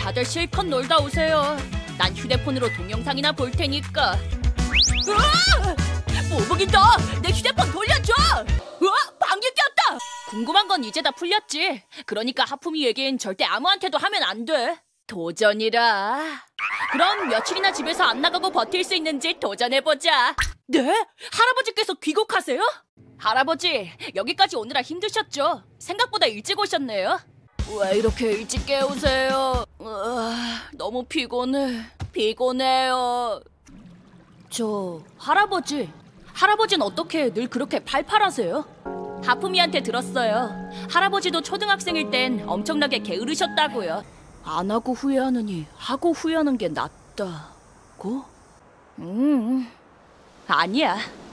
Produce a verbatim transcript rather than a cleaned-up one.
다들 실컷 놀다 오세요. 난 휴대폰으로 동영상이나 볼 테니까. 으아! 모북이 너! 내 휴대폰 돌려줘! 으아! 방귀 꼈다! 궁금한 건 이제 다 풀렸지. 그러니까 하품이에겐 절대 아무한테도 하면 안 돼. 도전이라. 그럼 며칠이나 집에서 안 나가고 버틸 수 있는지 도전해보자. 네? 할아버지께서 귀국하세요? 할아버지, 여기까지 오느라 힘드셨죠? 생각보다 일찍 오셨네요. 왜 이렇게 일찍 깨우세요? 으아, 너무 피곤해. 피곤해요. 저 할아버지. 할아버지는 어떻게 늘 그렇게 팔팔하세요? 하품이한테 들었어요. 할아버지도 초등학생일 땐 엄청나게 게으르셨다고요. 안 하고 후회하느니 하고 후회하는 게 낫다고? 음, 아니야.